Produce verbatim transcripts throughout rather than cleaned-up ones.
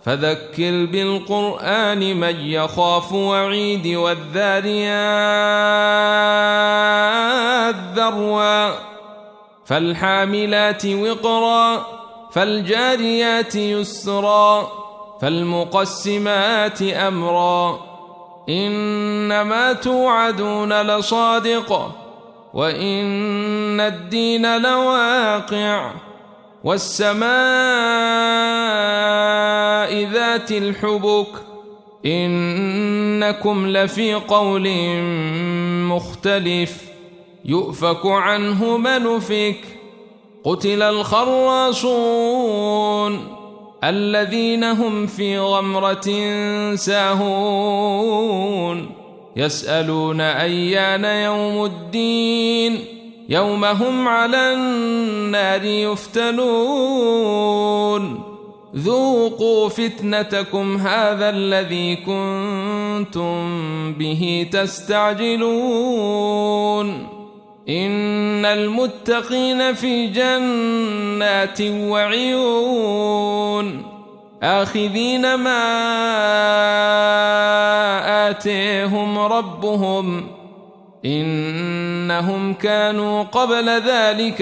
فذكر بالقرآن من يخاف وعيد والذاريات ذروا فالحاملات وقرا فالجاريات يسرا فالمقسمات أمرا إنما توعدون لصادق وإن الدين لواقع والسماء ذات الحبك إنكم لفي قول مختلف يؤفك عنه من أفك قتل الخراصون الذين هم في غمرة ساهون يسألون أيان يوم الدين يوم هم على النار يفتنون ذوقوا فتنتكم هذا الذي كنتم به تستعجلون إن المتقين في جنات وعيون آخذين ما آتيهم ربهم إنهم كانوا قبل ذلك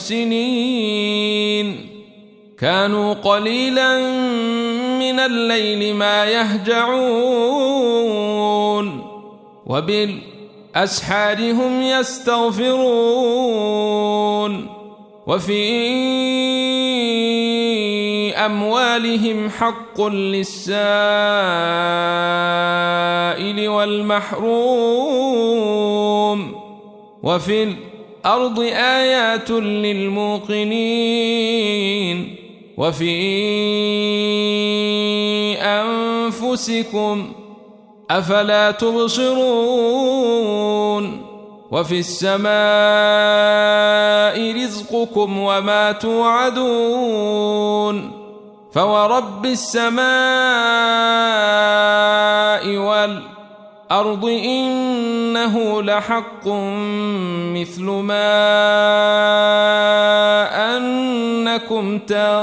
محسنين كانوا قليلا من الليل ما يهجعون وبالأسحار هم يستغفرون وفي أموالهم حق للسائل والمحروم وفي الأرض آيات للموقنين وفي أنفسكم أفلا تبصرون وفي السماء رزقكم وما توعدون فورب السماء والأرض إنه لحق مثل ما أنكم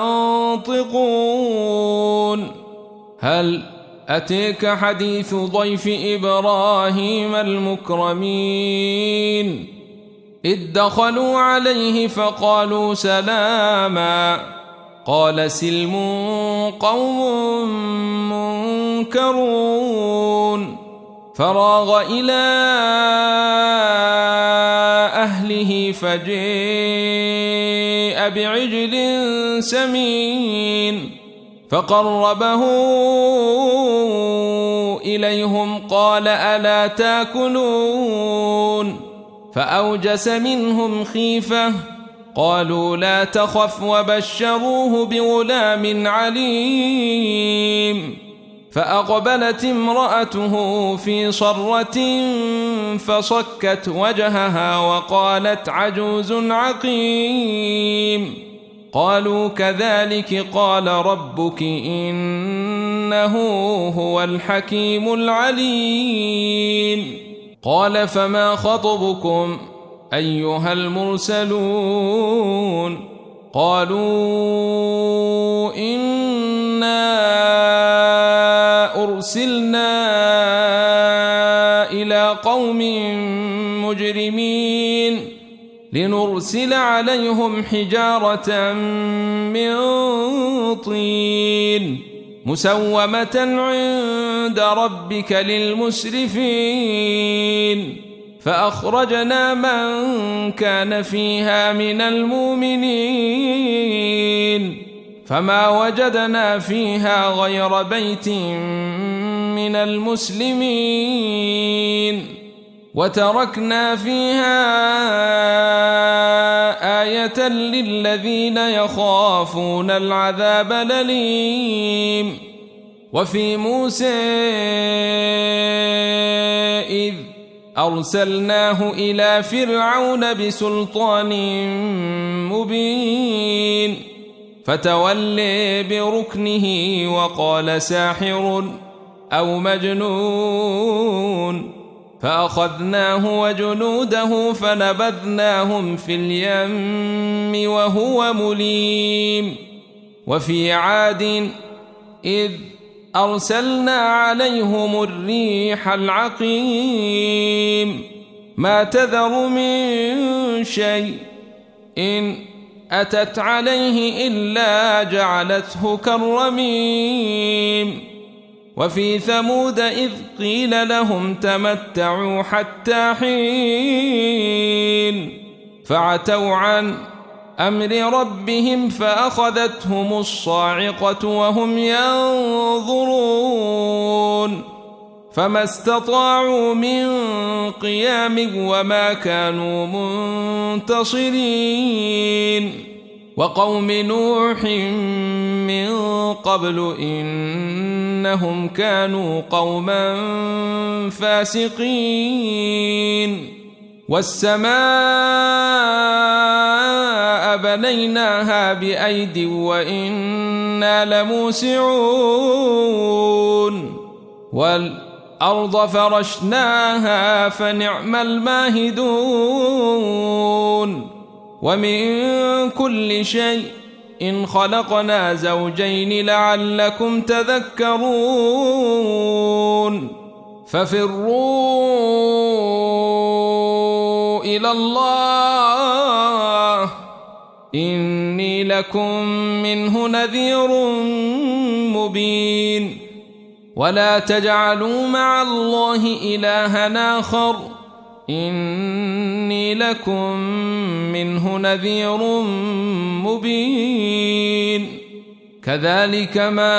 تنطقون هل أتيك حديث ضيف إبراهيم المكرمين إذ دخلوا عليه فقالوا سلاما قال سلم قوم منكرون فراغ إلى أهله فجاء بعجل سمين فقربه إليهم قال ألا تاكلون فأوجس منهم خيفة قالوا لا تخف وبشروه بغلام عليم فأقبلت امرأته في صرة فصكت وجهها وقالت عجوز عقيم قالوا كذلك قال ربك إنه هو الحكيم العليم قال فما خطبكم أيها المرسلون قالوا إنا أرسلنا إلى قوم مجرمين لنرسل عليهم حجارة من طين مسومة عند ربك للمسرفين فأخرجنا من كان فيها من المؤمنين فما وجدنا فيها غير بيت من المسلمين وتركنا فيها آية للذين يخافون العذاب الأليم وفي موسى إذ أرسلناه إلى فرعون بسلطان مبين فتولى بركنه وقال ساحر أو مجنون فأخذناه وجنوده فنبذناهم في اليم وهو مليم وفي عاد إذ أرسلنا عليهم الريح العقيم ما تذر من شيء إن أتت عليه إلا جعلته كالرميم وفي ثمود إذ قيل لهم تمتعوا حتى حين فعتوا عن أمر ربهم فأخذتهم الصاعقة وهم ينظرون فما استطاعوا من قيام وما كانوا منتصرين وقوم نوح من قبل إنهم كانوا قوما فاسقين والسماء بنيناها بأيد وإنا لموسعون والأرض فرشناها فنعم الماهدون ومن كل شيء إن خلقنا زوجين لعلكم تذكرون ففروا إلى الله إني لكم منه نذير مبين ولا تجعلوا مع الله إلها آخر إني لكم منه نذير مبين كذلك ما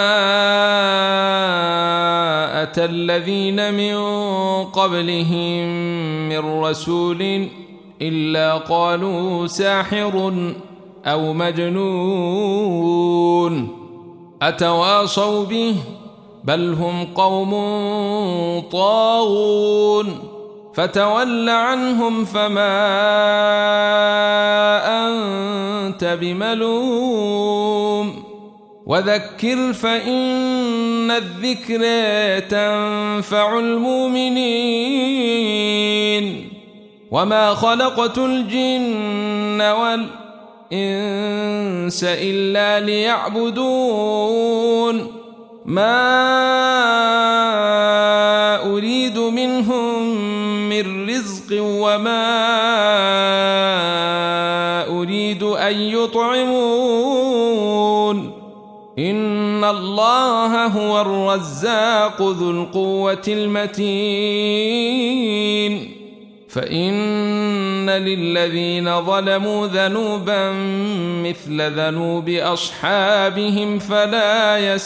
أتى الذين من قبلهم من رسول إلا قالوا ساحر أو مجنون أتواصوا به بل هم قوم طاغون فتول عنهم فما أنت بملوم وذكر فإن الذكر تنفع المؤمنين وما خلقت الجن والإنس إلا ليعبدون ما أريد منهم من رزق وما أريد أن يطعمون إن الله هو الرزاق ذو القوة المتين فإن للذين ظلموا ذنوبا مثل ذنوب أصحابهم فلا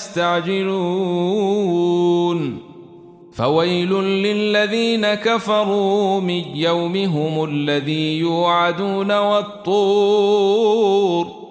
يستعجلون فويل للذين كفروا من يومهم الذي يوعدون والطور